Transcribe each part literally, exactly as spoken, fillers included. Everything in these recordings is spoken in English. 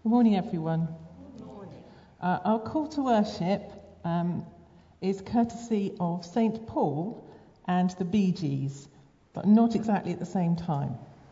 Good morning, everyone. Good morning. Uh, our call to worship um, is courtesy of Saint Paul and the Bee Gees, but not exactly at the same time.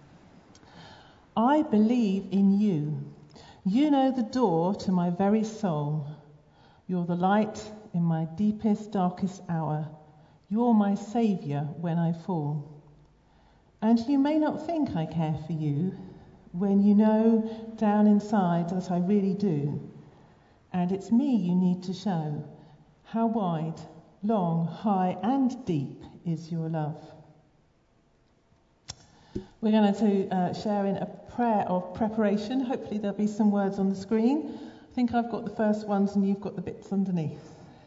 I believe in you. You know the door to my very soul. You're the light in my deepest, darkest hour. You're my saviour when I fall. And you may not think I care for you, when you know down inside that I really do. And it's me you need to show how wide, long, high and deep is your love. We're going to uh, share in a prayer of preparation. Hopefully there'll be some words on the screen. I think I've got the first ones and you've got the bits underneath.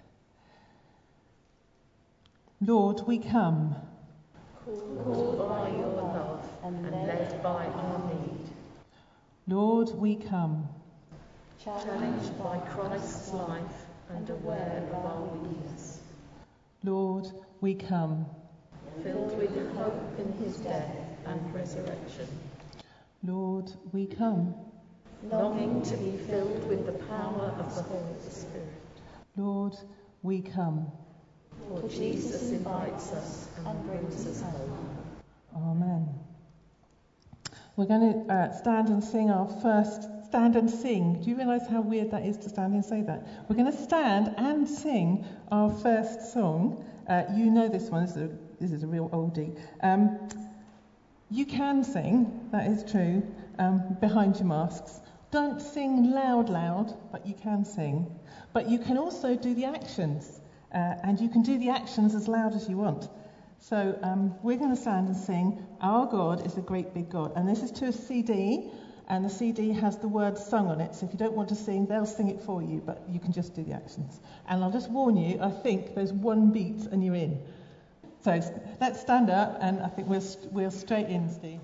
Lord, we come. Called by your love and led by our need. Lord, we come. Challenged by Christ's life and aware of our weakness. Lord, we come. Filled with hope in his death and resurrection. Lord, we come. Longing to be filled with the power of the Holy Spirit. Lord, we come. For Jesus invites us and brings us home. Amen. We're going to uh, stand and sing our first, stand and sing. Do you realise how weird that is to stand and say that? We're going to stand and sing our first song. Uh, you know this one, this is a, this is a real oldie. Um, you can sing, that is true, um, behind your masks. Don't sing loud, loud, but you can sing. But you can also do the actions, uh, and you can do the actions as loud as you want. So um, we're going to stand and sing, Our God is a Great Big God. And this is to a C D, and the C D has the words sung on it. So if you don't want to sing, they'll sing it for you, but you can just do the actions. And I'll just warn you, I think there's one beat and you're in. So let's stand up, and I think we'll, we'll straight in, Steve.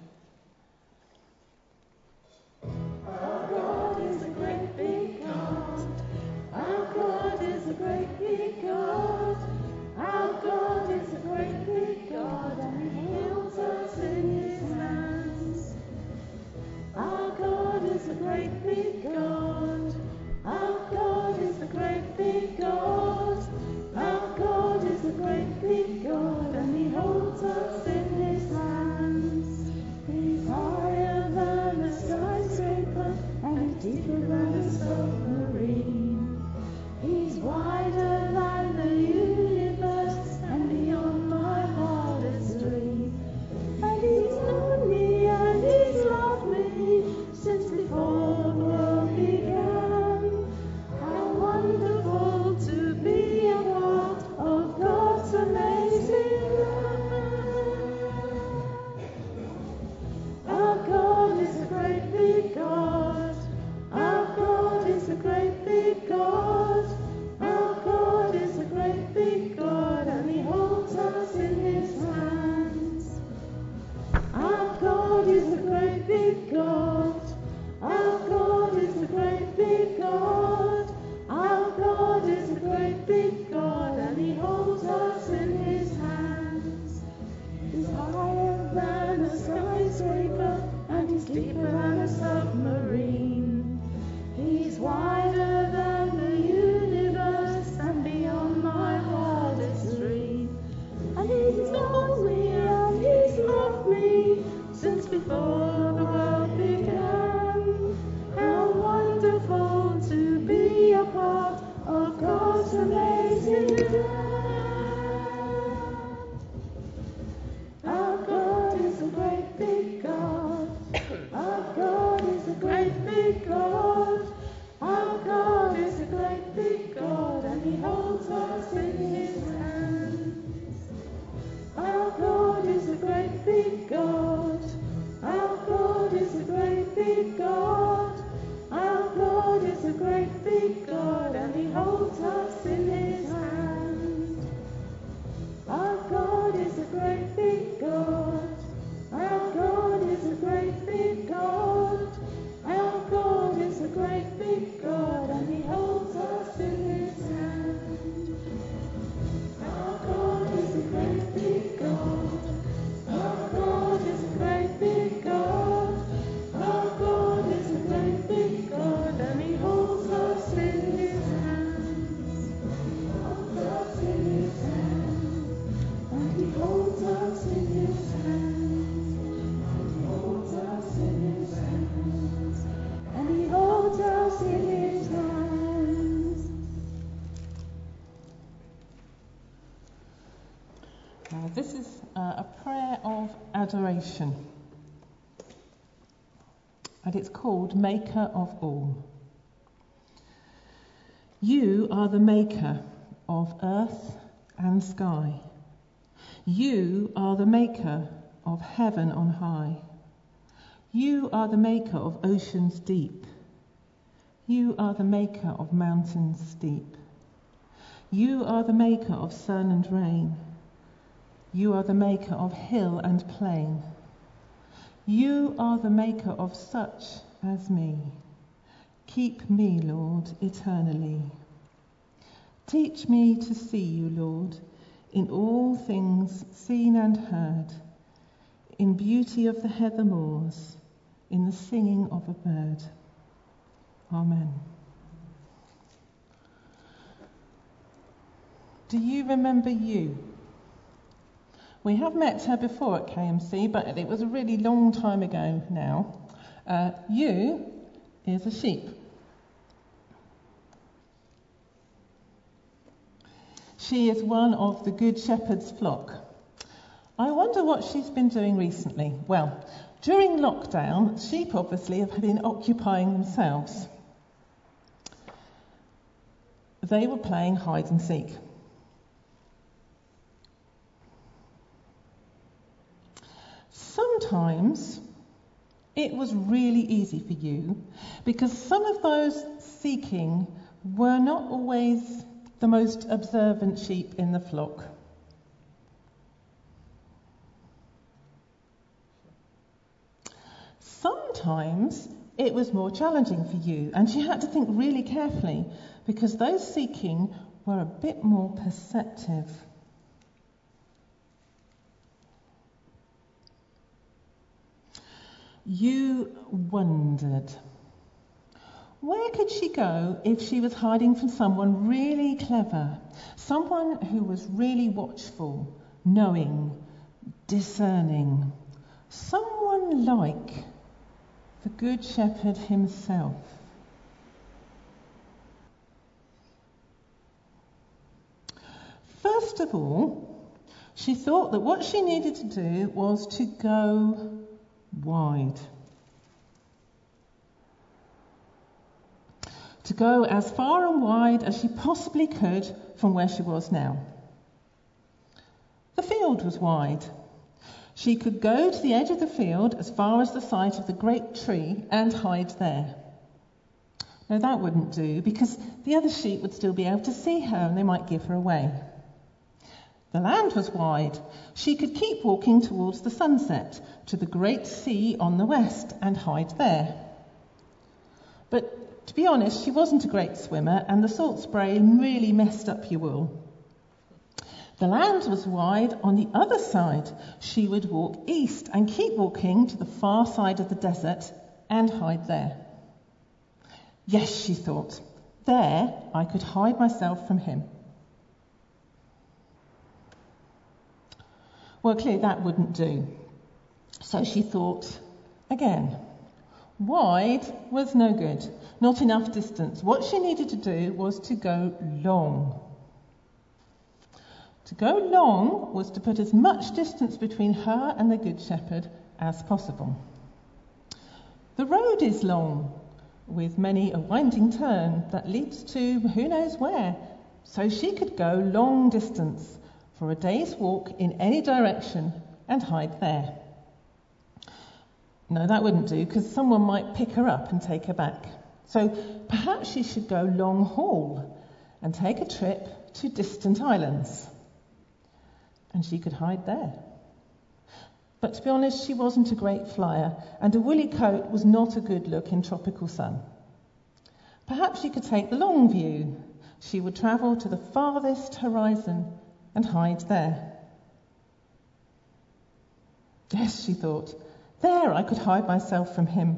Our God is a great big God. Our God is a great big God. Our God is a great big God, and he holds us in his hands. Our God is a great big God. Our God is a great big God. Our God is a great big God, and he holds us in his hands. He's higher than a skyscraper, and he's deeper than a submarine. He's wider than the universe, and beyond my wildest dream. And he's known me and he's loved me since before the world began. How wonderful to be a part of God's amazing plan. Our God is a great big God. Our God is a great big God. Our God is a great big God, and he holds us in his hands. Our God is a great big God. Our God is a great big God. Our God is a great big God, and he holds us in his hands. He's higher than a skyscraper, and he's deeper than a submarine. He's wider than the universe, and beyond my wildest dream. And he's known me and he's loved me since before the world began. How wonderful to be a part of God's amazing plan. Our God is a great big God. Our God is a great big God. Our God is a great big God, and he holds us in his hands. Our God is a great big God. Our God is a great big God. Our God is a great big God, and he holds us in his hands. Our God is a great big God. Our God is a great big God. Our God is a great big God, and he holds us in his hand. in his hands. Now, this is uh, a prayer of adoration, and it's called Maker of All. You are the maker of earth and sky. You are the maker of heaven on high. You are the maker of oceans deep. You are the maker of mountains steep. You are the maker of sun and rain. You are the maker of hill and plain. You are the maker of such as me. Keep me, Lord, eternally. Teach me to see you, Lord, in all things seen and heard, in beauty of the heather moors, in the singing of a bird. Amen. Do you remember you? We have met her before at K M C, but it was a really long time ago now. Uh, you is a sheep. She is one of the Good Shepherd's flock. I wonder what she's been doing recently. Well, during lockdown, sheep obviously have been occupying themselves. They were playing hide and seek. Sometimes it was really easy for you because some of those seeking were not always the most observant sheep in the flock. Sometimes it was more challenging for you, and you had to think really carefully because those seeking were a bit more perceptive. You wondered, where could she go if she was hiding from someone really clever, someone who was really watchful, knowing, discerning, someone like the Good Shepherd himself? First of all, she thought that what she needed to do was to go wide. To go as far and wide as she possibly could from where she was now. The field was wide. She could go to the edge of the field as far as the site of the great tree and hide there. No, that wouldn't do because the other sheep would still be able to see her and they might give her away. The land was wide. She could keep walking towards the sunset, to the great sea on the west, and hide there. But to be honest, she wasn't a great swimmer, and the salt spray really messed up your wool. The land was wide on the other side. She would walk east and keep walking to the far side of the desert and hide there. Yes, she thought, there I could hide myself from him. Well, clearly that wouldn't do. So she thought again. Wide was no good, not enough distance. What she needed to do was to go long. To go long was to put as much distance between her and the Good Shepherd as possible. The road is long, with many a winding turn that leads to who knows where, so she could go long distance for a day's walk in any direction and hide there. No, that wouldn't do, because someone might pick her up and take her back. So perhaps she should go long haul and take a trip to distant islands. And she could hide there. But to be honest, she wasn't a great flyer, and a woolly coat was not a good look in tropical sun. Perhaps she could take the long view. She would travel to the farthest horizon and hide there. Yes, she thought, there I could hide myself from him.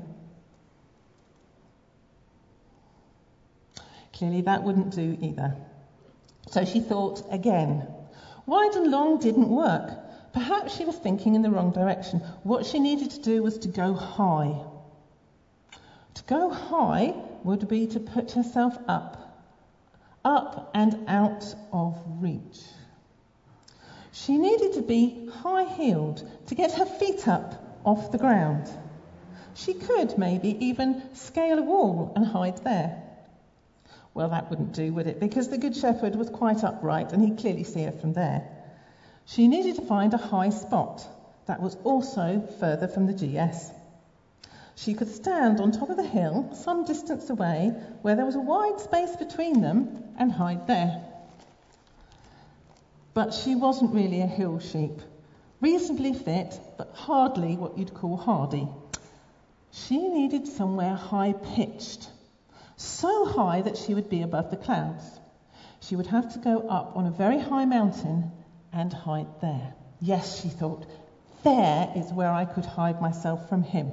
Clearly that wouldn't do either. So she thought again. Wide and long didn't work. Perhaps she was thinking in the wrong direction. What she needed to do was to go high. To go high would be to put herself up, up and out of reach. She needed to be high-heeled to get her feet up off the ground. She could maybe even scale a wall and hide there. Well, that wouldn't do, would it? Because the Good Shepherd was quite upright and he'd clearly see her from there. She needed to find a high spot that was also further from the G S. She could stand on top of the hill, some distance away, where there was a wide space between them, and hide there. But she wasn't really a hill sheep. Reasonably fit, but hardly what you'd call hardy. She needed somewhere high-pitched, so high that she would be above the clouds. She would have to go up on a very high mountain and hide there. Yes, she thought, there is where I could hide myself from him.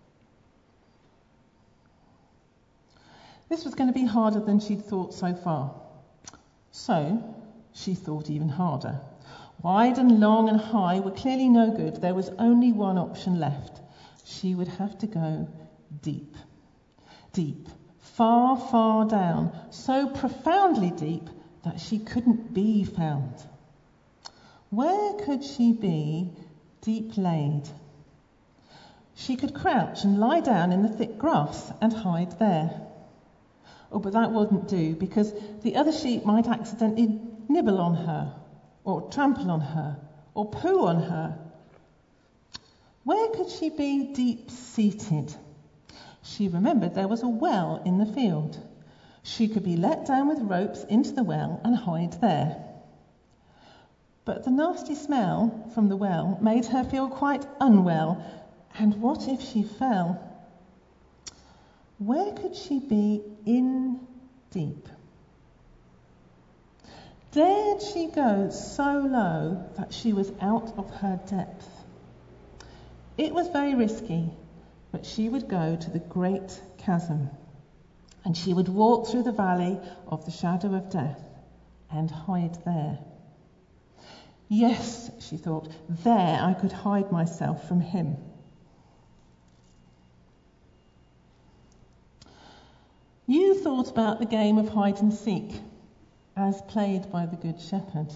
This was going to be harder than she'd thought so far. So she thought even harder. Wide and long and high were clearly no good. There was only one option left. She would have to go deep. Deep. Far, far down. So profoundly deep that she couldn't be found. Where could she be deep laid? She could crouch and lie down in the thick grass and hide there. Oh, but that wouldn't do, because the other sheep might accidentally nibble on her, or trample on her, or poo on her. Where could she be deep-seated? She remembered there was a well in the field. She could be let down with ropes into the well and hide there. But the nasty smell from the well made her feel quite unwell. And what if she fell? Where could she be in deep? Dared she go so low that she was out of her depth? It was very risky, but she would go to the great chasm, and she would walk through the valley of the shadow of death and hide there. Yes, she thought, there I could hide myself from him. You thought about the game of hide and seek as played by the Good Shepherd.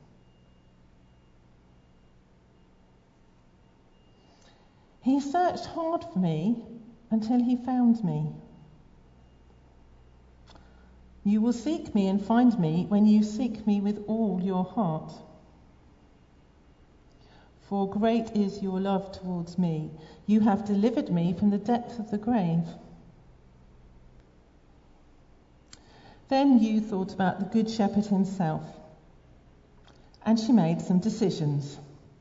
He searched hard for me until he found me. You will seek me and find me when you seek me with all your heart. For great is your love towards me. You have delivered me from the depth of the grave. Then you thought about the Good Shepherd himself, and she made some decisions.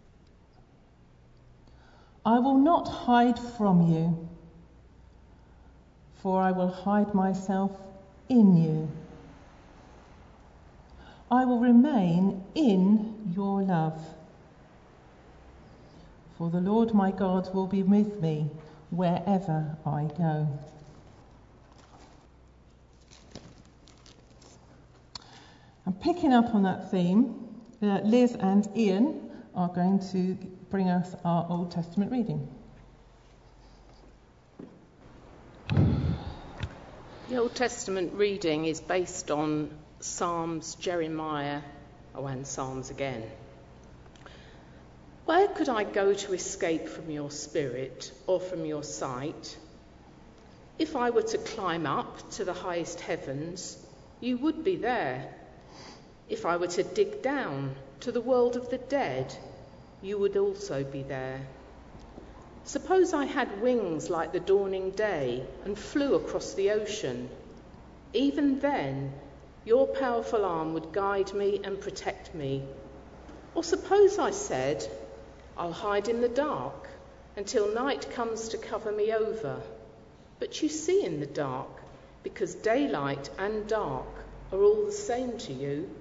I will not hide from you, for I will hide myself in you. I will remain in your love, for the Lord my God will be with me wherever I go. And picking up on that theme, uh, Liz and Ian are going to bring us our Old Testament reading. The Old Testament reading is based on Psalms, Jeremiah, oh, and Psalms again. Where could I go to escape from your spirit or from your sight? If I were to climb up to the highest heavens, you would be there. If I were to dig down to the world of the dead, you would also be there. Suppose I had wings like the dawning day and flew across the ocean. Even then, your powerful arm would guide me and protect me. Or suppose I said, I'll hide in the dark until night comes to cover me over. But you see in the dark, because daylight and dark are all the same to you.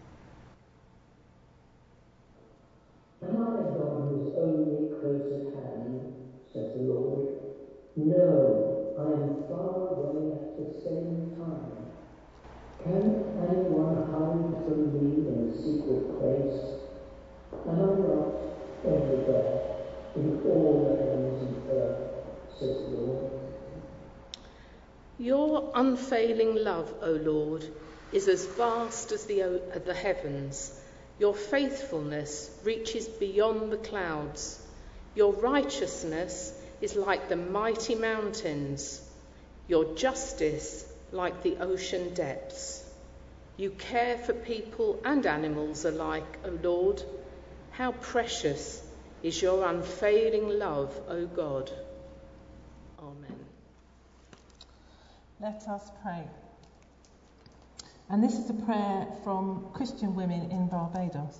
Am I a God who is only close at hand, says the Lord? No, I am far away at the same time. Can anyone hide from me in a secret place? Am I not everywhere, in all the heavens and earth, says the Lord? Your unfailing love, O Lord, is as vast as the, o- the heavens. Your faithfulness reaches beyond the clouds. Your righteousness is like the mighty mountains. Your justice like the ocean depths. You care for people and animals alike, O Lord. How precious is your unfailing love, O God. Amen. Let us pray. And this is a prayer from Christian women in Barbados.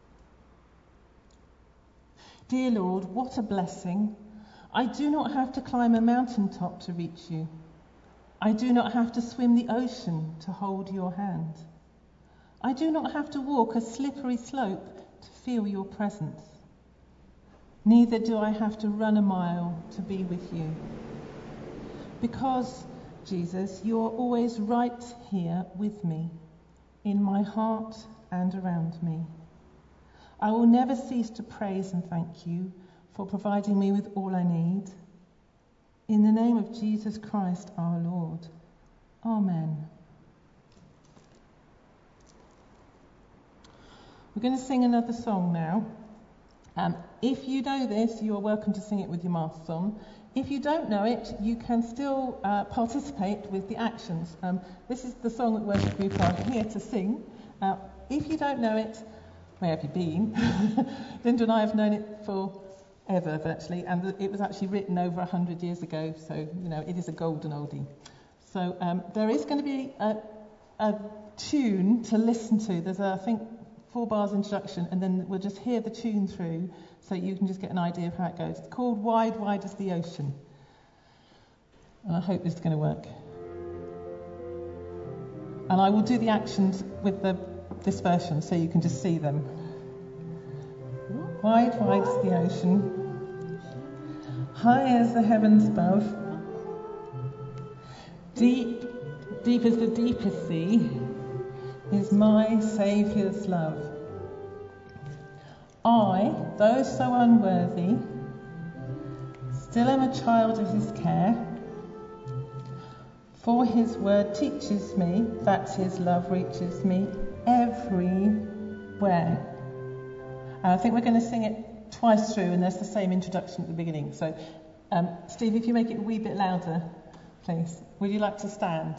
Dear Lord, what a blessing. I do not have to climb a mountaintop to reach you. I do not have to swim the ocean to hold your hand. I do not have to walk a slippery slope to feel your presence. Neither do I have to run a mile to be with you. Because, Jesus, you are always right here with me, in my heart and around me. I will never cease to praise and thank you for providing me with all I need. In the name of Jesus Christ our Lord. Amen. We're going to sing another song now. Um, if you know this, you are welcome to sing it with your masks on. If you don't know it, you can still uh, participate with the actions. Um, this is the song that worship group are here to sing. Uh, if you don't know it, where have you been? Linda and I have known it for ever, virtually, and it was actually written over a hundred years ago, so, you know, it is a golden oldie. So um, there is going to be a, a tune to listen to. There's, a, I think, four bars introduction, and then we'll just hear the tune through, so you can just get an idea of how it goes. It's called Wide, Wide as the Ocean. And I hope this is going to work. And I will do the actions with the, this version, so you can just see them. Wide, wide as the ocean, high as the heavens above, deep, deep as the deepest sea, is my Saviour's love. I, though so unworthy, still am a child of his care, for his word teaches me that his love reaches me everywhere. And I think we're going to sing it twice through, and there's the same introduction at the beginning. So, um, Steve, if you make it a wee bit louder, please. Would you like to stand?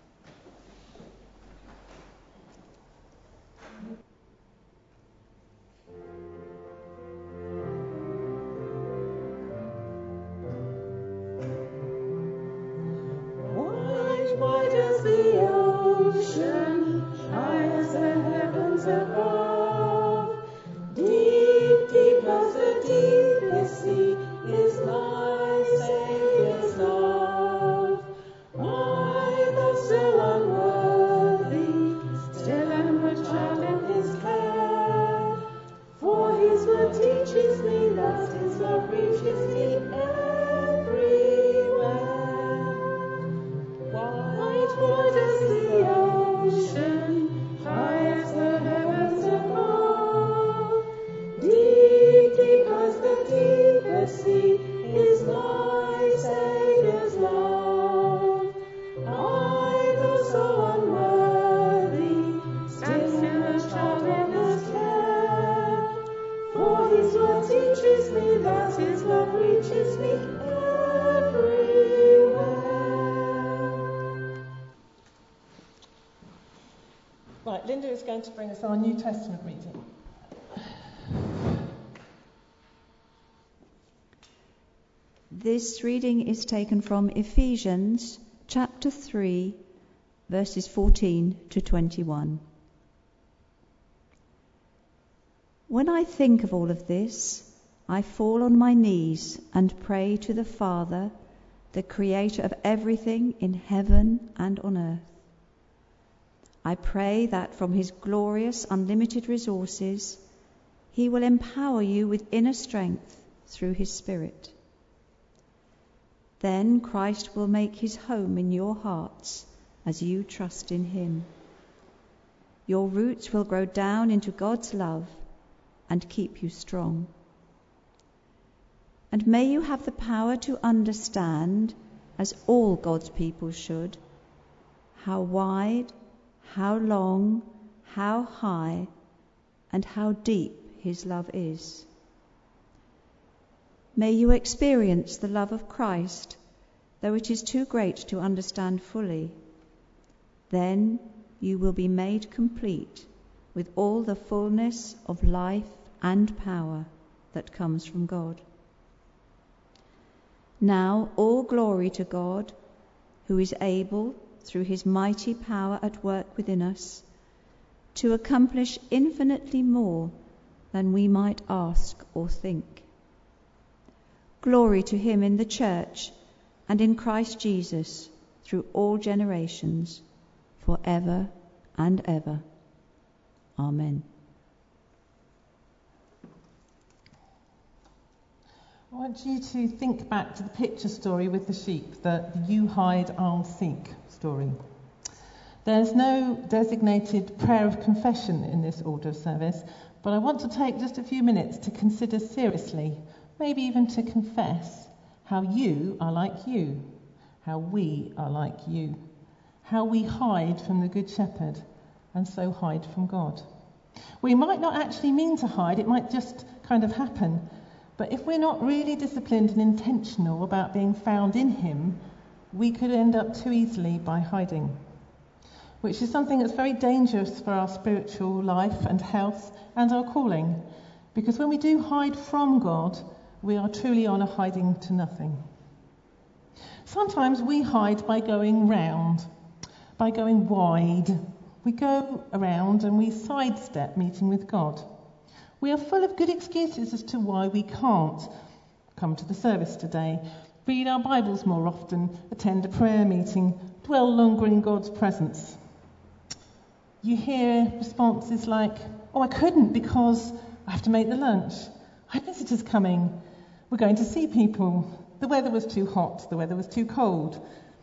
Wide, wide as the ocean, high as the heavens above, deep, deep as the deepest sea is my Saviour's love. I, though so unworthy, still am a child in his care, for his word teaches me that his love reaches me everywhere. Wide, wide as the ocean, high as the heavens above, deep, deep as the deepest sea is my Saviour's love. I, though so unworthy, still am a child in his care, for his word teaches me that his love reaches me everywhere. Right, Linda is going to bring us our New Testament reading. This reading is taken from Ephesians chapter three, verses fourteen to twenty-one. When I think of all of this, I fall on my knees and pray to the Father, the creator of everything in heaven and on earth. I pray that from his glorious, unlimited resources, he will empower you with inner strength through his Spirit. Then Christ will make his home in your hearts as you trust in him. Your roots will grow down into God's love and keep you strong. And may you have the power to understand as all God's people should, how wide, how long, how high, and how deep his love is. May you experience the love of Christ, though it is too great to understand fully. Then you will be made complete with all the fullness of life and power that comes from God. Now all glory to God, who is able, through his mighty power at work within us, to accomplish infinitely more than we might ask or think. Glory to him in the church and in Christ Jesus through all generations, for ever and ever. Amen. I want you to think back to the picture story with the sheep, the you hide, I'll seek story. There's no designated prayer of confession in this order of service, but I want to take just a few minutes to consider seriously, maybe even to confess, how you are like you, how we are like you, how we hide from the Good Shepherd and so hide from God. We might not actually mean to hide, it might just kind of happen, but if we're not really disciplined and intentional about being found in him, we could end up too easily by hiding, which is something that's very dangerous for our spiritual life and health and our calling, because when we do hide from God, we are truly on a hiding to nothing. Sometimes we hide by going round, by going wide. We go around and we sidestep meeting with God. We are full of good excuses as to why we can't come to the service today, read our Bibles more often, attend a prayer meeting, dwell longer in God's presence. You hear responses like, oh, I couldn't because I have to make the lunch. I have visitors coming. We're going to see people. The weather was too hot. The weather was too cold.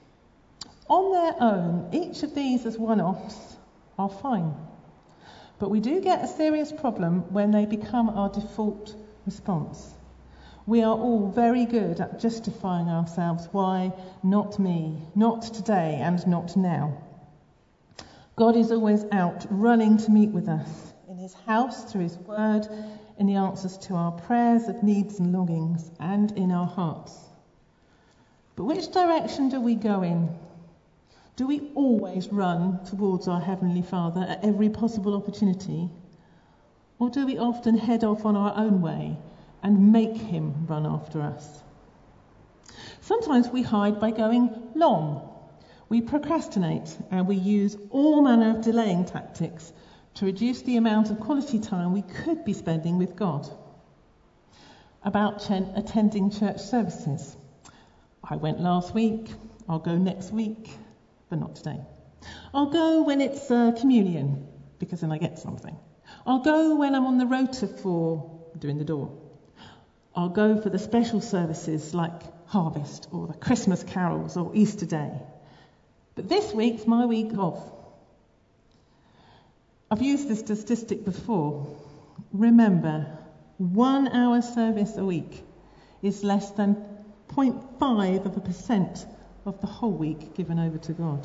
On their own, each of these as one-offs are fine. But we do get a serious problem when they become our default response. We are all very good at justifying ourselves. Why not me? Not today and not now. God is always out running to meet with us in his house, through his word, in the answers to our prayers of needs and longings, and in our hearts. But which direction do we go in? Do we always run towards our Heavenly Father at every possible opportunity? Or do we often head off on our own way and make him run after us? Sometimes we hide by going long. We procrastinate and we use all manner of delaying tactics to reduce the amount of quality time we could be spending with God. About ch- attending church services. I went last week, I'll go next week, but not today. I'll go when it's uh, communion, because then I get something. I'll go when I'm on the rota for doing the door. I'll go for the special services like Harvest or the Christmas carols or Easter Day. But this week's my week off. I've used this statistic before. Remember, one hour service a week is less than zero point five of a percent of the whole week given over to God.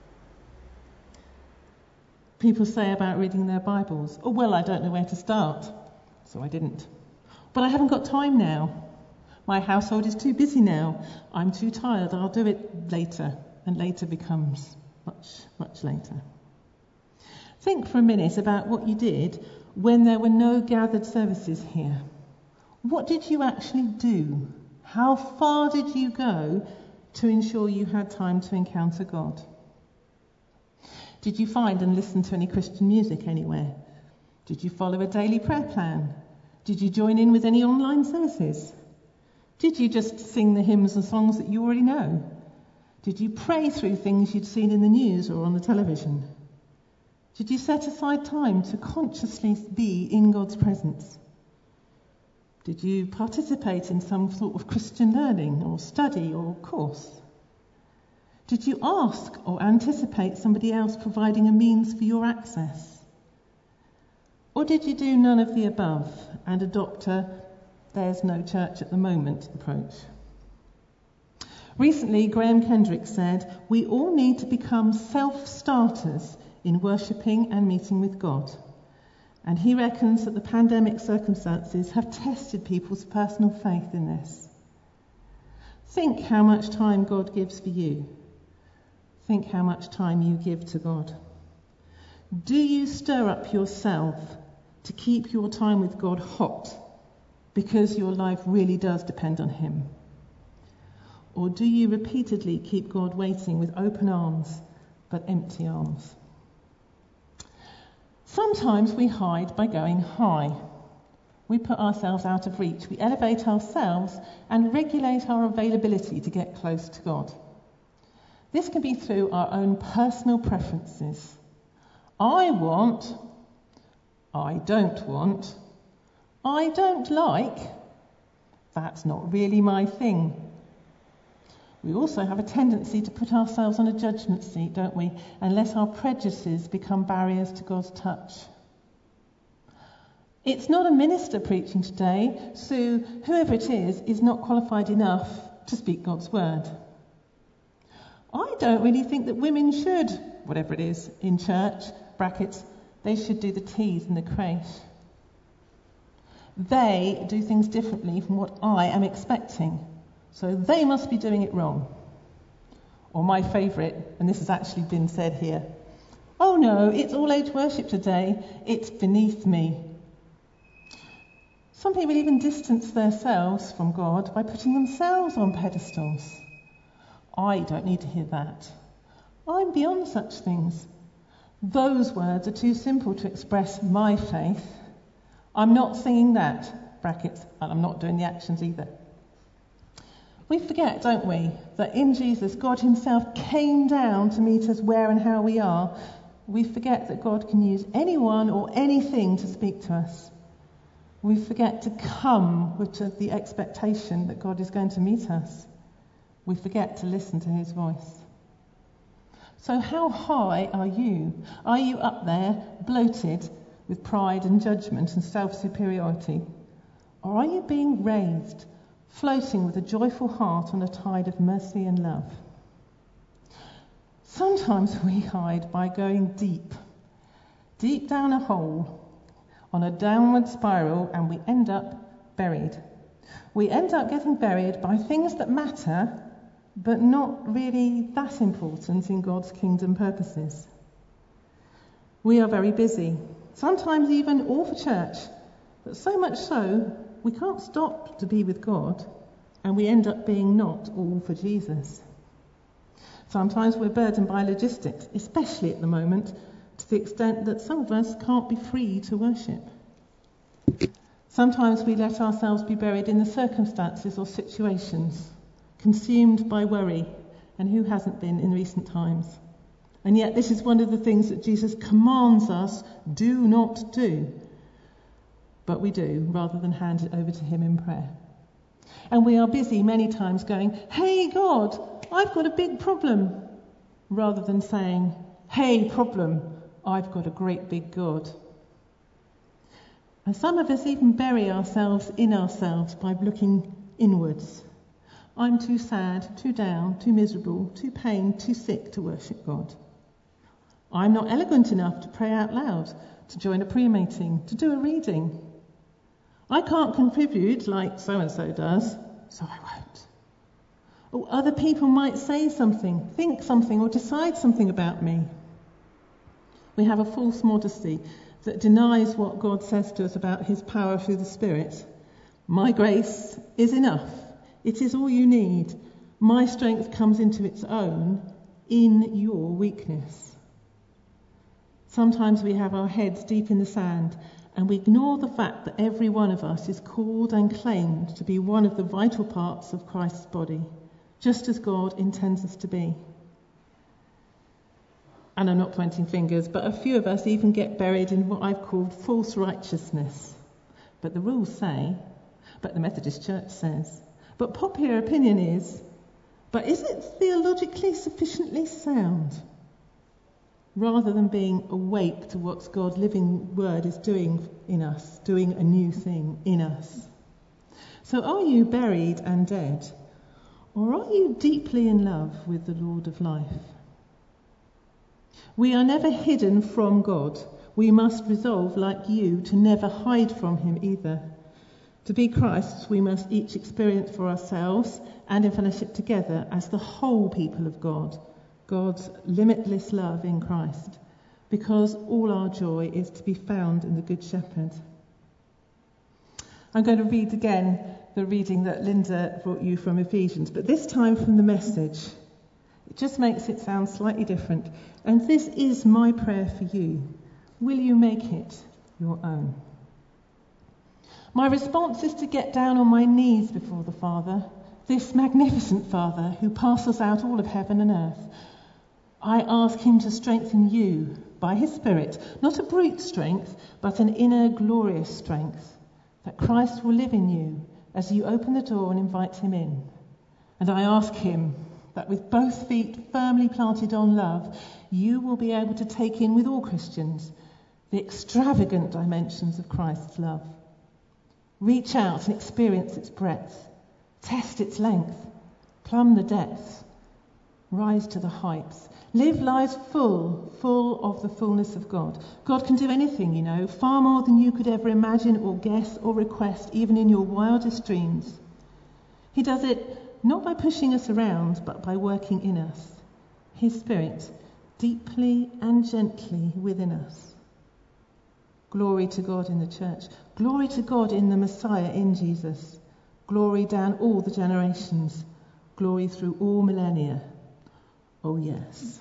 People say about reading their Bibles, oh, well, I don't know where to start, so I didn't. But I haven't got time now. My household is too busy now. I'm too tired. I'll do it later. And later becomes much, much later. Think for a minute about what you did when there were no gathered services here. What did you actually do? How far did you go to ensure you had time to encounter God? Did you find and listen to any Christian music anywhere? Did you follow a daily prayer plan? Did you join in with any online services? Did you just sing the hymns and songs that you already know? Did you pray through things you'd seen in the news or on the television? Did you set aside time to consciously be in God's presence? Did you participate in some sort of Christian learning or study or course? Did you ask or anticipate somebody else providing a means for your access? Or did you do none of the above and adopt a "there's no church at the moment" approach? Recently, Graham Kendrick said, "We all need to become self-starters in worshipping and meeting with God." And he reckons that the pandemic circumstances have tested people's personal faith in this. Think how much time God gives for you. Think how much time you give to God. Do you stir up yourself to keep your time with God hot because your life really does depend on him? Or do you repeatedly keep God waiting with open arms but empty arms? Sometimes we hide by going high. We put ourselves out of reach. We elevate ourselves and regulate our availability to get close to God. This can be through our own personal preferences. I want, I don't want, I don't like, that's not really my thing. We also have a tendency to put ourselves on a judgment seat, don't we, and let our prejudices become barriers to God's touch. It's not a minister preaching today, so whoever it is is not qualified enough to speak God's word. I don't really think that women should, whatever it is, in church, brackets, they should do the teas in the creche. They do things differently from what I am expecting, so they must be doing it wrong. Or my favourite, and this has actually been said here, "Oh no, it's all-age worship today, it's beneath me." Some people even distance themselves from God by putting themselves on pedestals. I don't need to hear that. I'm beyond such things. Those words are too simple to express my faith. I'm not singing that, brackets, and I'm not doing the actions either. We forget, don't we, that in Jesus, God himself came down to meet us where and how we are. We forget that God can use anyone or anything to speak to us. We forget to come with the expectation that God is going to meet us. We forget to listen to his voice. So how high are you? Are you up there, bloated with pride and judgment and self-superiority? Or are you being raised, floating with a joyful heart on a tide of mercy and love? Sometimes we hide by going deep, deep down a hole, on a downward spiral, and we end up buried. We end up getting buried by things that matter, but not really that important in God's kingdom purposes. We are very busy, sometimes even all for church, but so much so we can't stop to be with God, and we end up being not all for Jesus. Sometimes we're burdened by logistics, especially at the moment, to the extent that some of us can't be free to worship. Sometimes we let ourselves be buried in the circumstances or situations, consumed by worry, and who hasn't been in recent times? And yet this is one of the things that Jesus commands us, do not do. But we do, rather than hand it over to him in prayer. And we are busy many times going, "Hey God, I've got a big problem," rather than saying, "Hey problem, I've got a great big God." And some of us even bury ourselves in ourselves by looking inwards. I'm too sad, too down, too miserable, too pained, too sick to worship God. I'm not eloquent enough to pray out loud, to join a prayer meeting, to do a reading. I can't contribute like so-and-so does, so I won't. Or other people might say something, think something, or decide something about me. We have a false modesty that denies what God says to us about his power through the Spirit. My grace is enough. It is all you need. My strength comes into its own in your weakness. Sometimes we have our heads deep in the sand and we ignore the fact that every one of us is called and claimed to be one of the vital parts of Christ's body, just as God intends us to be. And I'm not pointing fingers, but a few of us even get buried in what I've called false righteousness. But the rules say, but the Methodist Church says, but popular opinion is, but is it theologically sufficiently sound? Rather than being awake to what God's living word is doing in us, doing a new thing in us. So are you buried and dead? Or are you deeply in love with the Lord of life? We are never hidden from God. We must resolve, like you, to never hide from him either. To be Christ's, we must each experience for ourselves and in fellowship together as the whole people of God, God's limitless love in Christ, because all our joy is to be found in the Good Shepherd. I'm going to read again the reading that Linda brought you from Ephesians, but this time from the Message. It just makes it sound slightly different. And this is my prayer for you. Will you make it your own? My response is to get down on my knees before the Father, this magnificent Father who parcels out all of heaven and earth. I ask him to strengthen you by his Spirit, not a brute strength, but an inner glorious strength, that Christ will live in you as you open the door and invite him in. And I ask him that with both feet firmly planted on love, you will be able to take in with all Christians the extravagant dimensions of Christ's love. Reach out and experience its breadth, test its length, plumb the depths, rise to the heights. Live lives full, full of the fullness of God. God can do anything, you know, far more than you could ever imagine or guess or request, even in your wildest dreams. He does it not by pushing us around, but by working in us, his Spirit, deeply and gently within us. Glory to God in the church. Glory to God in the Messiah, in Jesus. Glory down all the generations. Glory through all millennia. Oh, yes.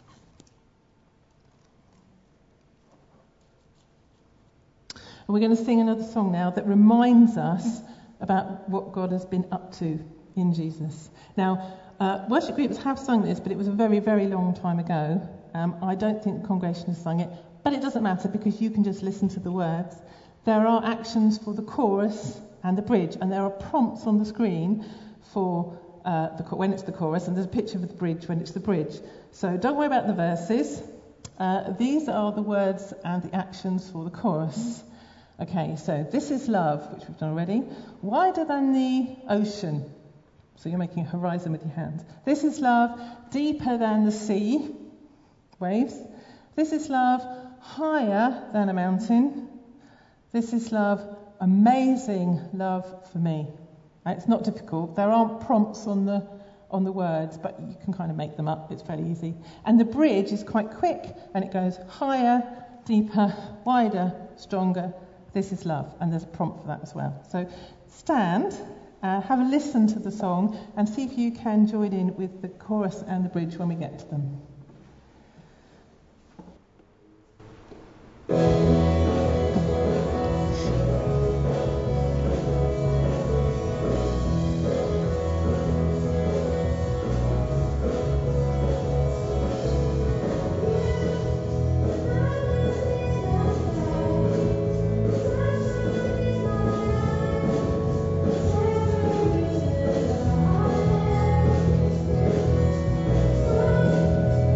And we're going to sing another song now that reminds us about what God has been up to in Jesus. Now, uh, worship groups have sung this, but it was a very, very long time ago. Um, I don't think the congregation has sung it, but it doesn't matter because you can just listen to the words. There are actions for the chorus and the bridge, and there are prompts on the screen for uh, the, when it's the chorus, and there's a picture of the bridge when it's the bridge. So don't worry about the verses. Uh, these are the words and the actions for the chorus. Okay, so this is love, which we've done already. Wider than the ocean. So you're making a horizon with your hand. This is love, deeper than the sea. Waves. This is love, higher than a mountain. This is love, amazing love for me. It's not difficult. There aren't prompts on the on the words, but you can kind of make them up. It's fairly easy. And the bridge is quite quick, and it goes higher, deeper, wider, stronger. This is love, and there's a prompt for that as well. So stand, uh, have a listen to the song, and see if you can join in with the chorus and the bridge when we get to them. Thank you.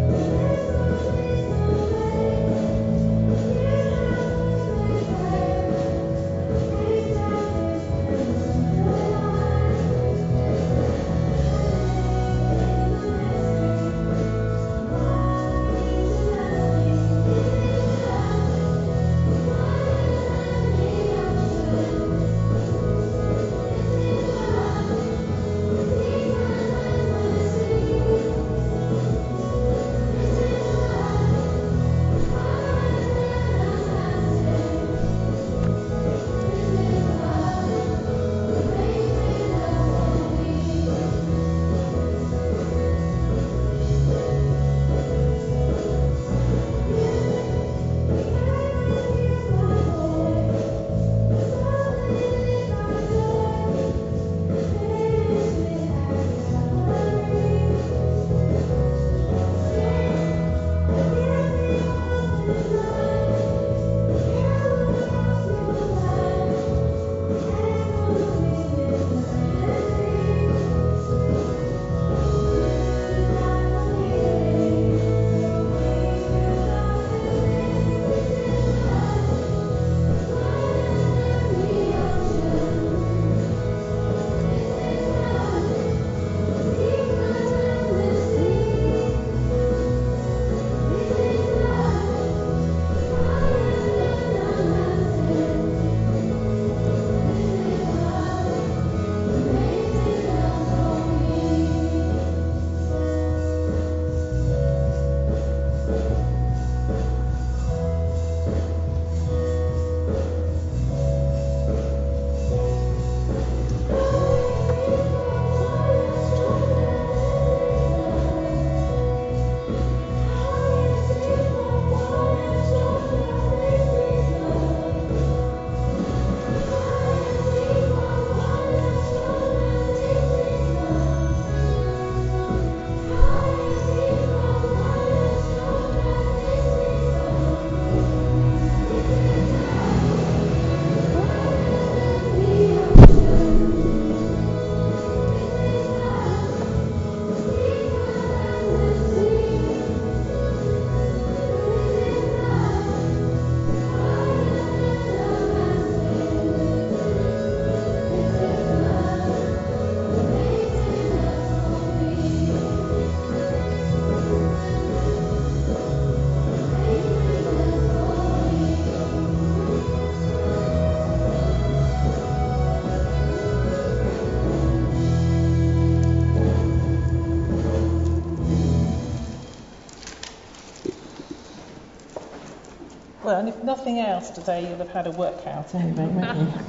Well, and if nothing else today, you'll have had a workout anyway, won't you?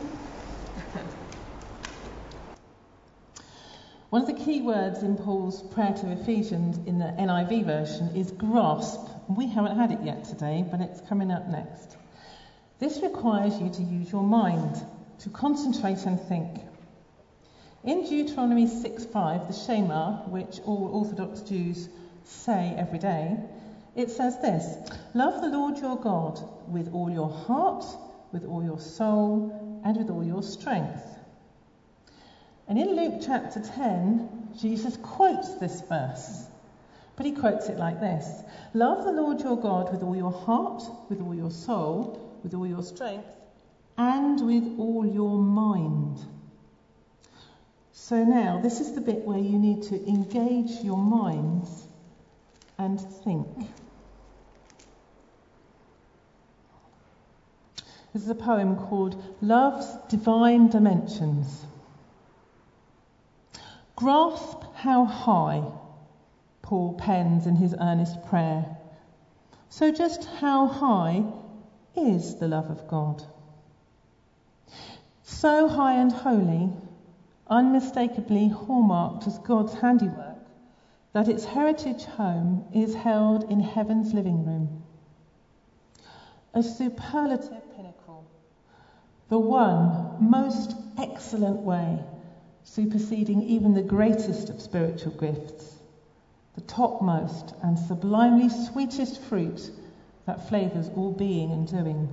One of the key words in Paul's prayer to Ephesians in the N I V version is grasp. We haven't had it yet today, but it's coming up next. This requires you to use your mind, to concentrate and think. In Deuteronomy six five, the Shema, which all Orthodox Jews say every day, it says this: love the Lord your God with all your heart, with all your soul, and with all your strength. And in Luke chapter ten, Jesus quotes this verse, but he quotes it like this: love the Lord your God with all your heart, with all your soul, with all your strength, and with all your mind. So now, this is the bit where you need to engage your minds and think. This is a poem called Love's Divine Dimensions. Grasp how high, Paul pens in his earnest prayer. So just how high is the love of God? So high and holy, unmistakably hallmarked as God's handiwork, that its heritage home is held in heaven's living room. A superlative pinnacle, the one most excellent way, superseding even the greatest of spiritual gifts, the topmost and sublimely sweetest fruit that flavours all being and doing.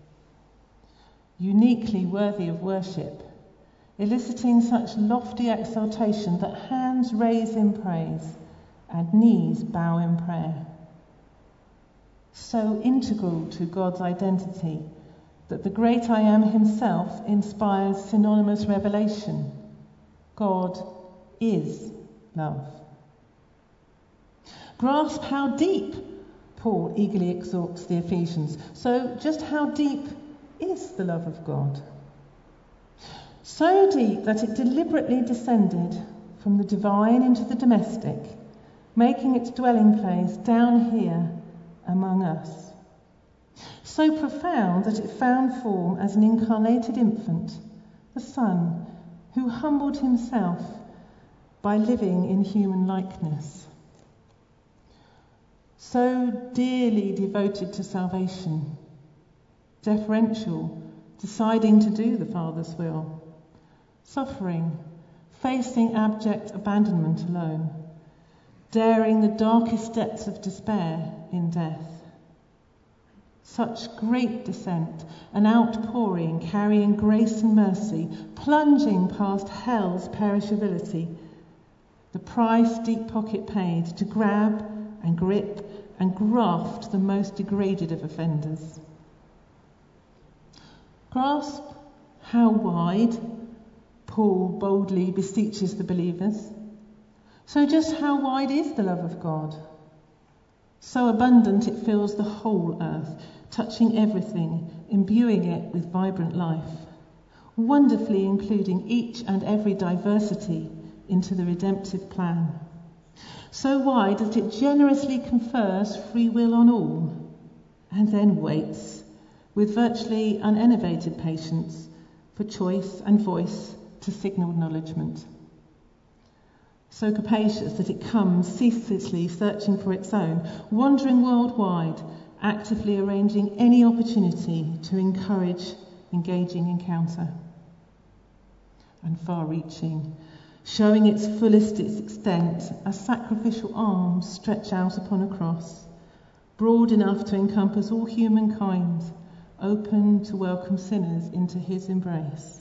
Uniquely worthy of worship, eliciting such lofty exaltation that hands raise in praise and knees bow in prayer. So integral to God's identity that the great I Am himself inspires synonymous revelation. God is love. Grasp how deep, Paul eagerly exhorts the Ephesians. So just how deep is the love of God? So deep that it deliberately descended from the divine into the domestic, making its dwelling place down here among us. So profound that it found form as an incarnated infant, the Son, who humbled himself by living in human likeness. So dearly devoted to salvation, deferential, deciding to do the Father's will, suffering, facing abject abandonment alone, daring the darkest depths of despair in death. Such great descent, an outpouring carrying grace and mercy, plunging past hell's perishability, the price deep pocket paid to grab and grip and graft the most degraded of offenders. Grasp how wide, Paul boldly beseeches the believers. So just how wide is the love of God? So abundant it fills the whole earth, touching everything, imbuing it with vibrant life, wonderfully including each and every diversity into the redemptive plan. So wide that it generously confers free will on all, and then waits, with virtually unenervated patience, for choice and voice to signal acknowledgement. So capacious that it comes ceaselessly searching for its own, wandering worldwide, actively arranging any opportunity to encourage engaging encounter. And far-reaching, showing its fullest extent as sacrificial arms stretch out upon a cross, broad enough to encompass all humankind, open to welcome sinners into his embrace.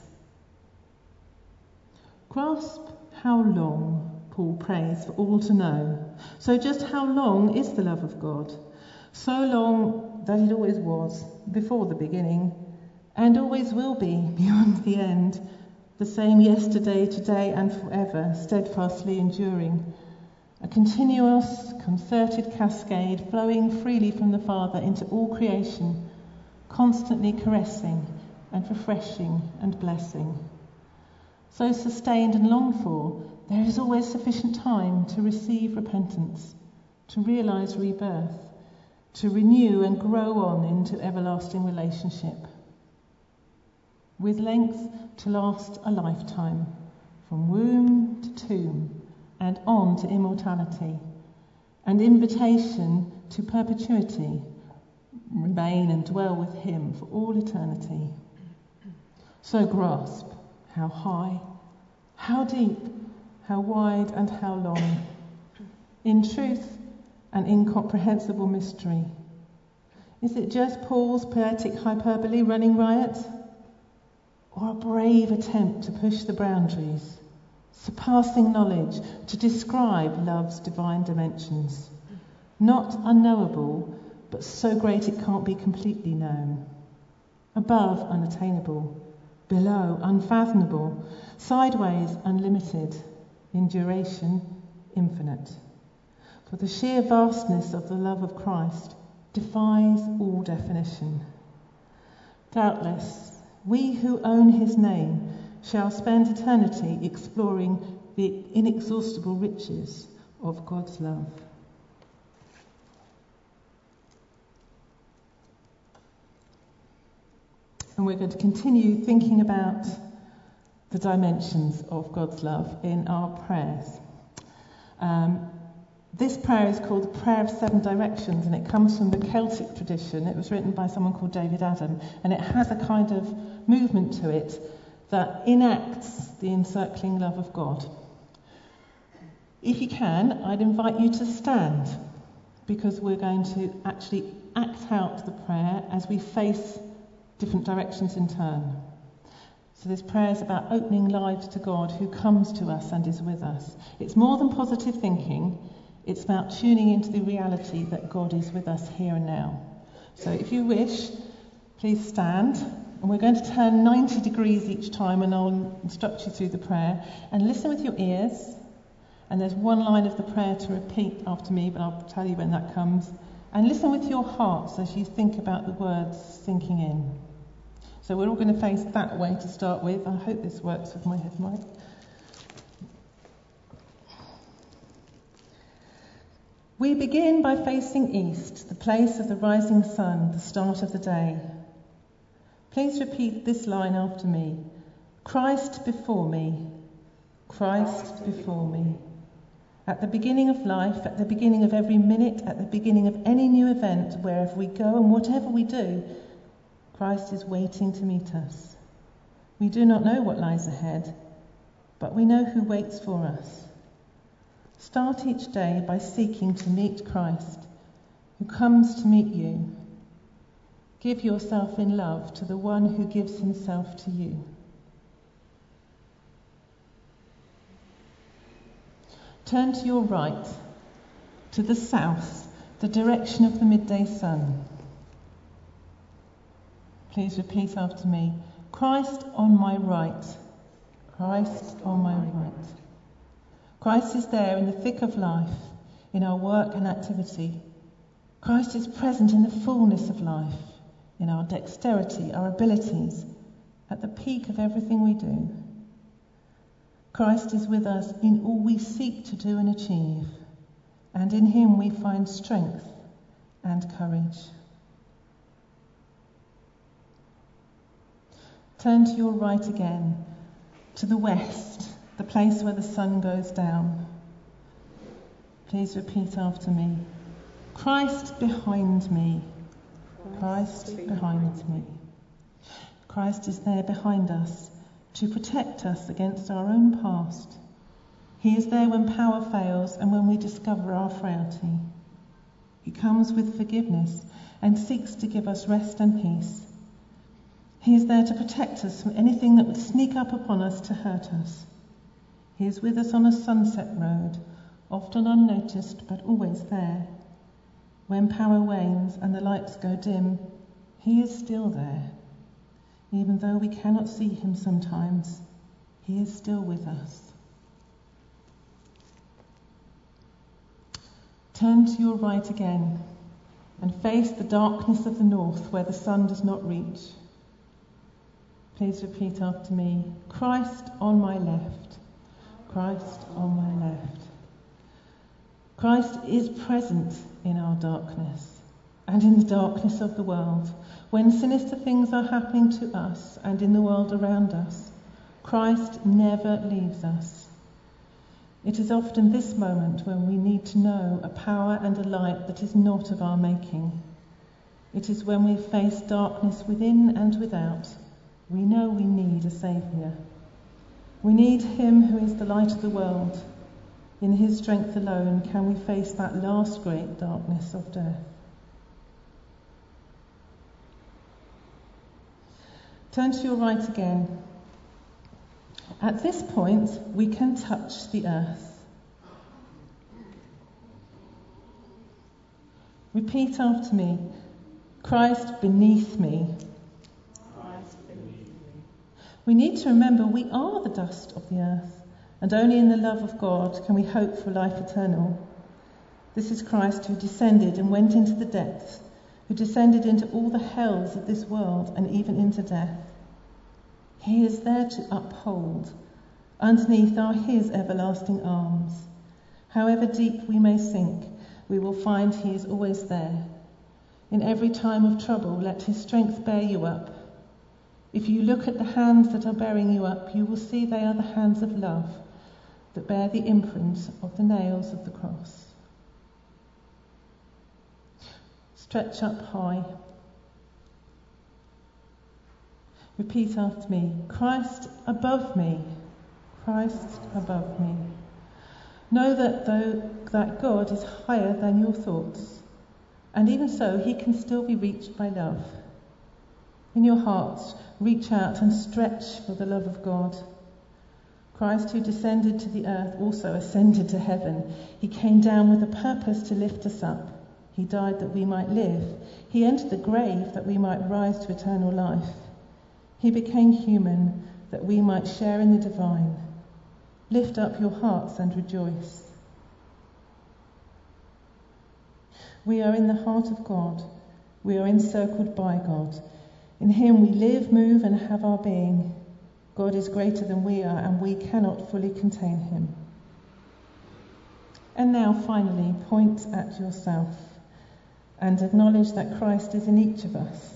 Grasp how long, Paul prays for all to know. So just how long is the love of God? So long that it always was, before the beginning, and always will be beyond the end, the same yesterday, today, and forever, steadfastly enduring. A continuous, concerted cascade flowing freely from the Father into all creation, constantly caressing and refreshing and blessing. So sustained and longed for, there is always sufficient time to receive repentance, to realise rebirth, to renew and grow on into everlasting relationship, with length to last a lifetime, from womb to tomb and on to immortality, and invitation to perpetuity, remain and dwell with him for all eternity. So grasp how high, how deep, how wide and how long, in truth an incomprehensible mystery. Is it just Paul's poetic hyperbole running riot? Or a brave attempt to push the boundaries, surpassing knowledge, to describe love's divine dimensions? Not unknowable, but so great it can't be completely known. Above, unattainable. Below, unfathomable. Sideways, unlimited. In duration, infinite. For the sheer vastness of the love of Christ defies all definition. Doubtless, we who own his name shall spend eternity exploring the inexhaustible riches of God's love. And we're going to continue thinking about the dimensions of God's love in our prayers. Um, this prayer is called the Prayer of Seven Directions, and it comes from the Celtic tradition. It was written by someone called David Adam, and it has a kind of movement to it that enacts the encircling love of God. If you can, I'd invite you to stand, because we're going to actually act out the prayer as we face different directions in turn. So this prayer is about opening lives to God who comes to us and is with us. It's more than positive thinking. It's about tuning into the reality that God is with us here and now. So if you wish, please stand. And we're going to turn ninety degrees each time, and I'll instruct you through the prayer. And listen with your ears. And there's one line of the prayer to repeat after me, but I'll tell you when that comes. And listen with your hearts as you think about the words sinking in. So we're all going to face that way to start with. I hope this works with my head mic. We begin by facing east, the place of the rising sun, the start of the day. Please repeat this line after me. Christ before me, Christ before me. At the beginning of life, at the beginning of every minute, at the beginning of any new event, wherever we go and whatever we do, Christ is waiting to meet us. We do not know what lies ahead, but we know who waits for us. Start each day by seeking to meet Christ, who comes to meet you. Give yourself in love to the one who gives himself to you. Turn to your right, to the south, the direction of the midday sun. Please repeat after me. Christ on my right, Christ on my right. Christ is there in the thick of life, in our work and activity. Christ is present in the fullness of life, in our dexterity, our abilities, at the peak of everything we do. Christ is with us in all we seek to do and achieve, and in him we find strength and courage. Turn to your right again, to the west, the place where the sun goes down. Please repeat after me. Christ behind me, Christ behind me. Christ is there behind us to protect us against our own past. He is there when power fails and when we discover our frailty. He comes with forgiveness and seeks to give us rest and peace. He is there to protect us from anything that would sneak up upon us to hurt us. He is with us on a sunset road, often unnoticed but always there. When power wanes and the lights go dim, he is still there. Even though we cannot see him sometimes, he is still with us. Turn to your right again and face the darkness of the north where the sun does not reach. Please repeat after me. Christ on my left, Christ on my left. Christ is present in our darkness. and in the darkness of the world, when sinister things are happening to us and in the world around us, Christ never leaves us. It is often this moment when we need to know a power and a light that is not of our making. It is when we face darkness within and without, we know we need a Saviour. We need him who is the light of the world. In his strength alone can we face that last great darkness of death. Turn to your right again. At this point, we can touch the earth. Repeat after me. Christ beneath me. Christ beneath me. We need to remember we are the dust of the earth, and only in the love of God can we hope for life eternal. This is Christ who descended and went into the depths, who descended into all the hells of this world and even into death. He is there to uphold. Underneath are his everlasting arms. However deep we may sink, we will find he is always there. In every time of trouble, let his strength bear you up. If you look at the hands that are bearing you up, you will see they are the hands of love that bear the imprint of the nails of the cross. Stretch up high. Repeat after me. Christ above me. Christ above me. Know that though that God is higher than your thoughts, and even so he can still be reached by love. In your hearts, reach out and stretch for the love of God. Christ, who descended to the earth, also ascended to heaven. He came down with a purpose to lift us up. He died that we might live. He entered the grave that we might rise to eternal life. He became human that we might share in the divine. Lift up your hearts and rejoice. We are in the heart of God. We are encircled by God. In him we live, move, and have our being. God is greater than we are, and we cannot fully contain him. And now, finally, point at yourself and acknowledge that Christ is in each of us.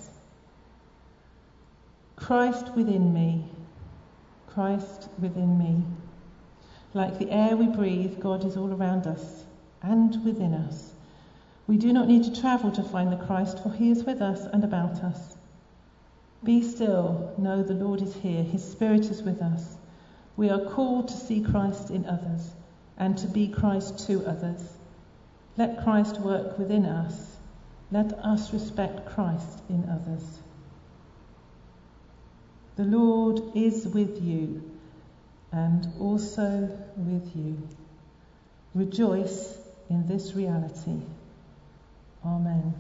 Christ within me. Christ within me. Like the air we breathe, God is all around us and within us. We do not need to travel to find the Christ, for he is with us and about us. Be still, know the Lord is here, his Spirit is with us. We are called to see Christ in others and to be Christ to others. Let Christ work within us. Let us respect Christ in others. The Lord is with you and also with you. Rejoice in this reality. Amen.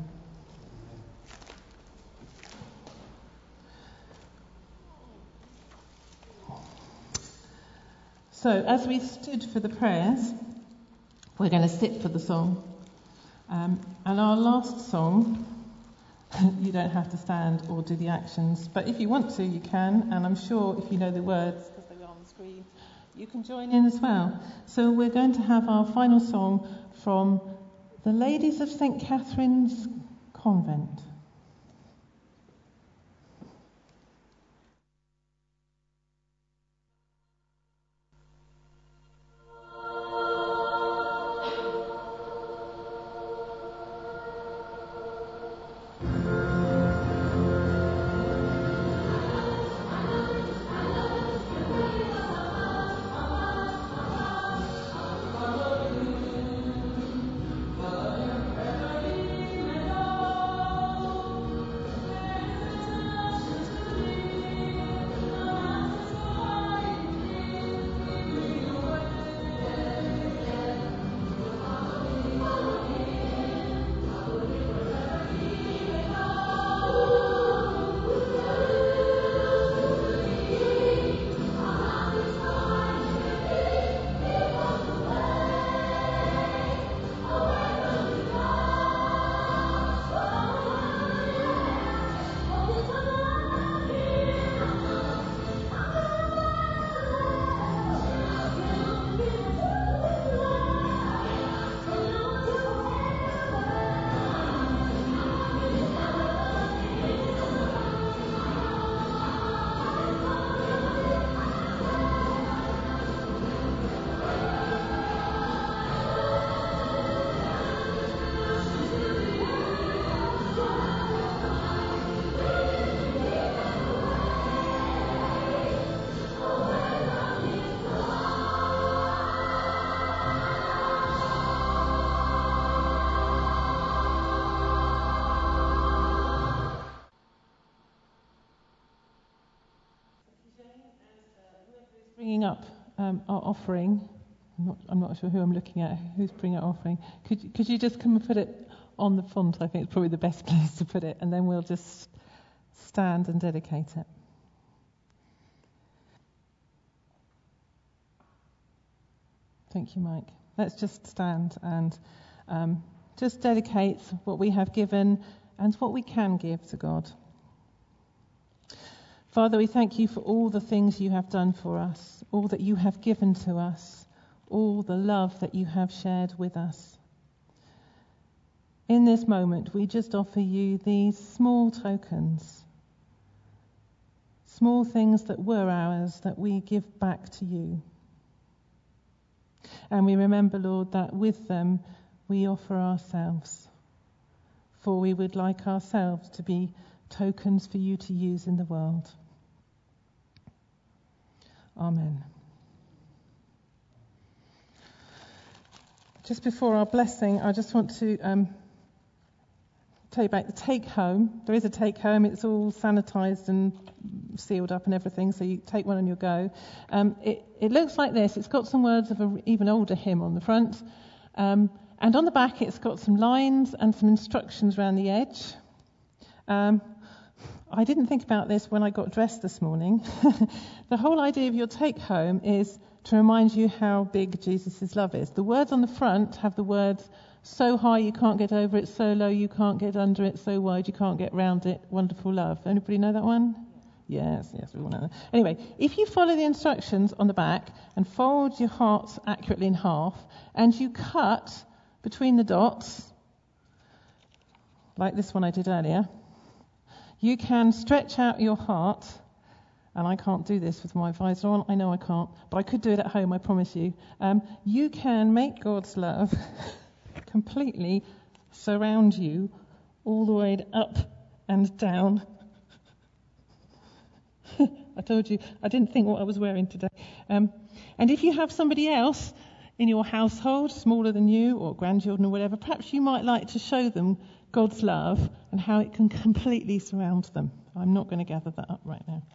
So, as we stood for the prayers, we're going to sit for the song. Um, and our last song, you don't have to stand or do the actions, but if you want to, you can. And I'm sure if you know the words, because they were on the screen, you can join in as well. So we're going to have our final song from the Ladies of Saint Catherine's Convent. Thank you. up um, our offering, I'm not, I'm not sure who I'm looking at, who's bringing our offering. Could, could you just come and put it on the font? I think it's probably the best place to put it, and then we'll just stand and dedicate it. Thank you, Mike. Let's just stand and um, just dedicate what we have given and what we can give to God. Father, we thank you for all the things you have done for us, all that you have given to us, all the love that you have shared with us. In this moment, we just offer you these small tokens, small things that were ours that we give back to you. And we remember, Lord, that with them we offer ourselves, for we would like ourselves to be tokens for you to use in the world. Amen. Just before our blessing, I just want to um, tell you about the take home. There is a take home. It's all sanitised and sealed up and everything, so you take one on your go. Um, it, it looks like this. It's got some words of an even older hymn on the front. Um, and on the back, it's got some lines and some instructions around the edge. Um, I didn't think about this when I got dressed this morning. The whole idea of your take home is to remind you how big Jesus' love is. The words on the front have the words, so high you can't get over it, so low you can't get under it, so wide you can't get round it, wonderful love. Anybody know that one? Yes, yes, we all know that. Anyway, if you follow the instructions on the back and fold your heart accurately in half, and you cut between the dots, like this one I did earlier, you can stretch out your heart, and I can't do this with my visor on, I know I can't, but I could do it at home, I promise you. Um, you can make God's love completely surround you all the way up and down. I told you, I didn't think what I was wearing today. Um, and if you have somebody else in your household, smaller than you, or grandchildren or whatever, perhaps you might like to show them God's love and how it can completely surround them. I'm not going to gather that up right now.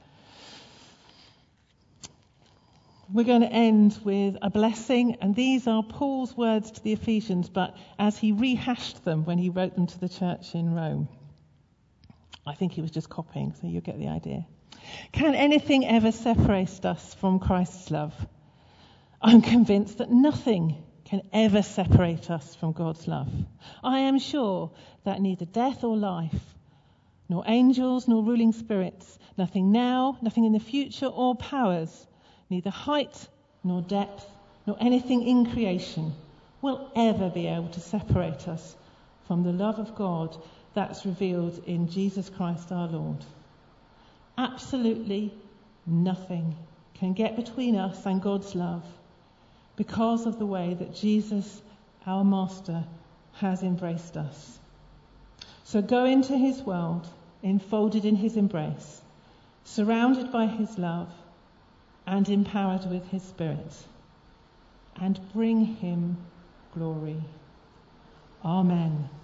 We're going to end with a blessing, and these are Paul's words to the Ephesians, but as he rehashed them when he wrote them to the church in Rome. I think he was just copying, so you'll get the idea. Can anything ever separate us from Christ's love? I'm convinced that nothing can ever separate us from God's love. I am sure that neither death or life, nor angels nor ruling spirits, nothing now, nothing in the future, or powers, neither height nor depth, nor anything in creation will ever be able to separate us from the love of God that's revealed in Jesus Christ our Lord. Absolutely nothing can get between us and God's love because of the way that Jesus, our Master, has embraced us. So go into his world, enfolded in his embrace, surrounded by his love, and empowered with his Spirit, and bring him glory. Amen.